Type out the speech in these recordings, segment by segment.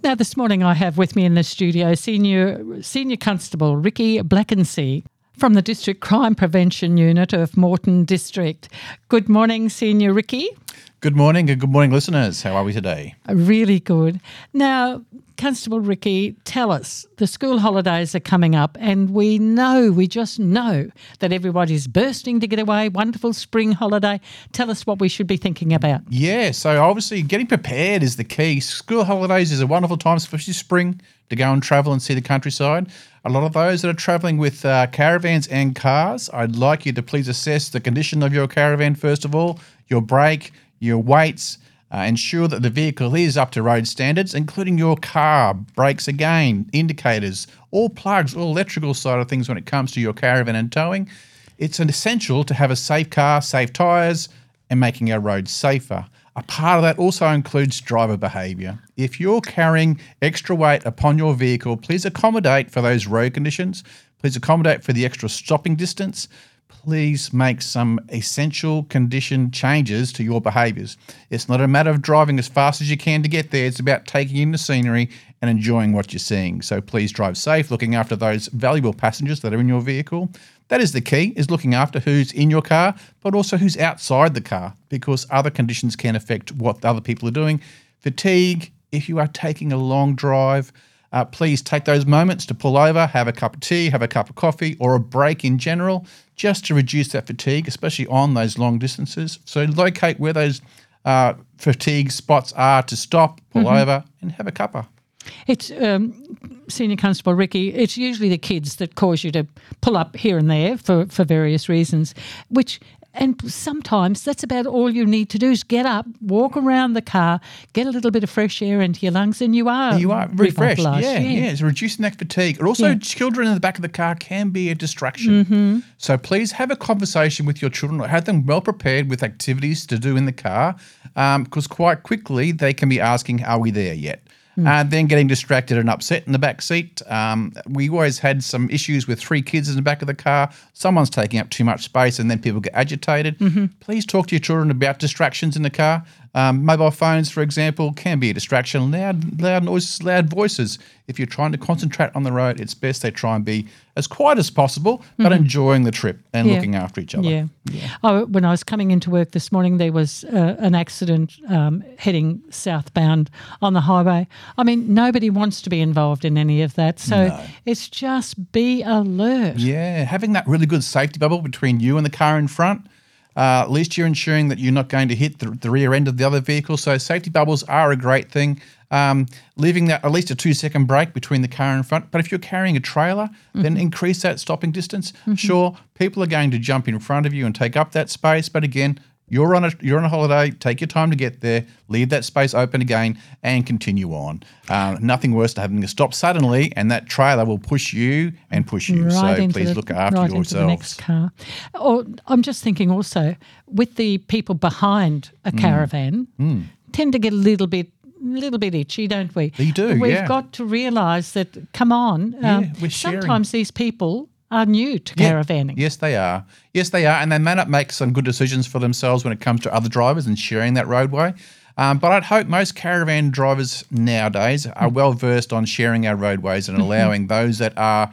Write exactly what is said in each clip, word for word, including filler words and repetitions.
Now, this morning I have with me in the studio Senior Senior Constable Ricky Blackensee from the District Crime Prevention Unit of Moreton District. Good morning, Senior Ricky. Good morning and good morning, listeners. How are we today? Really good. Now, Constable Ricky, tell us, the school holidays are coming up and we know, we just know that everybody's bursting to get away, wonderful spring holiday. Tell us what we should be thinking about. Yeah, so obviously getting prepared is the key. School holidays is a wonderful time, especially spring, to go and travel and see the countryside. A lot of those that are travelling with uh, caravans and cars, I'd like you to please assess the condition of your caravan first of all, your brake, your weights, uh, ensure that the vehicle is up to road standards, including your car, brakes again, indicators, all plugs, all electrical side of things when it comes to your caravan and towing. It's an essential to have a safe car, safe tyres, and making our roads safer. A part of that also includes driver behaviour. If you're carrying extra weight upon your vehicle, please accommodate for those road conditions. Please accommodate for the extra stopping distance. Please make some essential condition changes to your behaviours. It's not a matter of driving as fast as you can to get there. It's about taking in the scenery and enjoying what you're seeing. So please drive safe, looking after those valuable passengers that are in your vehicle. That is the key, is looking after who's in your car, but also who's outside the car, because other conditions can affect what other people are doing. Fatigue, if you are taking a long drive, Uh, please take those moments to pull over, have a cup of tea, have a cup of coffee, or a break in general, just to reduce that fatigue, especially on those long distances. So locate where those uh, fatigue spots are to stop, pull mm-hmm. over, and have a cuppa. It's, um, Senior Constable Ricky, it's usually the kids that cause you to pull up here and there for, for various reasons, which... And sometimes that's about all you need to do is get up, walk around the car, get a little bit of fresh air into your lungs, and you are You are refreshed. Yeah, yeah, yeah. It's reducing that fatigue. And also, yeah. children in the back of the car can be a distraction. Mm-hmm. So please have a conversation with your children, or have them well prepared with activities to do in the car, because um, quite quickly they can be asking, are we there yet? And uh, then getting distracted and upset in the back seat. Um, we always had some issues with three kids in the back of the car. Someone's taking up too much space and then people get agitated. Mm-hmm. Please talk to your children about distractions in the car. Um, mobile phones, for example, can be a distraction. Loud, loud noises, loud voices. If you're trying to concentrate on the road, it's best they try and be as quiet as possible, but mm-hmm. enjoying the trip and yeah. looking after each other. Yeah. yeah. Oh, when I was coming into work this morning, there was uh, an accident um, heading southbound on the highway. I mean, nobody wants to be involved in any of that. So no. it's just be alert. Yeah, having that really good safety bubble between you and the car in front. Uh, at least you're ensuring that you're not going to hit the, the rear end of the other vehicle. So safety bubbles are a great thing. Um, leaving that at least a two-second break between the car in front. But if you're carrying a trailer, mm-hmm. then increase that stopping distance. Mm-hmm. Sure, people are going to jump in front of you and take up that space. But again, you're on a you're on a holiday. Take your time to get there. Leave that space open again and continue on. Uh, nothing worse than having to stop suddenly, and that trailer will push you and push you. Right so please the, look after right yourselves. Into the next car. Or I'm just thinking also with the people behind a caravan Mm. Mm. tend to get a little bit. little bit itchy, don't we? You do, We've yeah. got to realise that, come on, Yeah, um, we're sharing. sometimes these people are new to Yeah. caravanning. Yes, they are. Yes, they are. And they may not make some good decisions for themselves when it comes to other drivers and sharing that roadway. Um, but I'd hope most caravan drivers nowadays are well versed on sharing our roadways and allowing those that are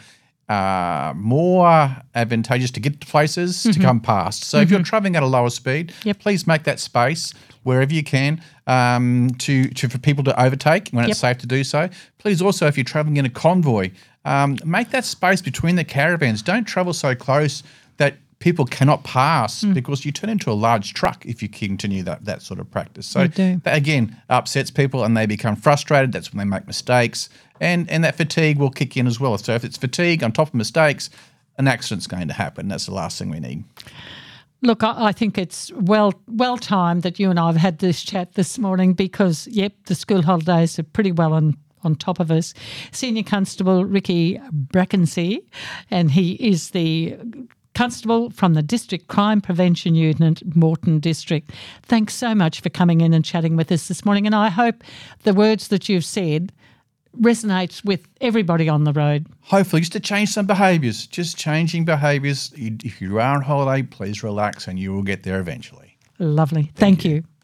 uh, more advantageous to get to places mm-hmm. to come past. So mm-hmm. if you're travelling at a lower speed, yep. please make that space wherever you can um, to, to for people to overtake when yep. it's safe to do so. Please also, if you're travelling in a convoy, um, make that space between the caravans. Don't travel so close that people cannot pass mm. because you turn into a large truck if you continue that that sort of practice. So that, again, upsets people and they become frustrated. That's when they make mistakes. And, and that fatigue will kick in as well. So if it's fatigue on top of mistakes, an accident's going to happen. That's the last thing we need. Look, I, I think it's well well timed that you and I have had this chat this morning because, yep, the school holidays are pretty well on, on top of us. Senior Constable Ricky Blackensee, and he is the Constable from the District Crime Prevention Unit, Moreton District. Thanks so much for coming in and chatting with us this morning, and I hope the words that you've said resonates with everybody on the road. Hopefully, just to change some behaviours, just changing behaviours. If you are on holiday, please relax and you will get there eventually. Lovely. Thank, Thank you. you.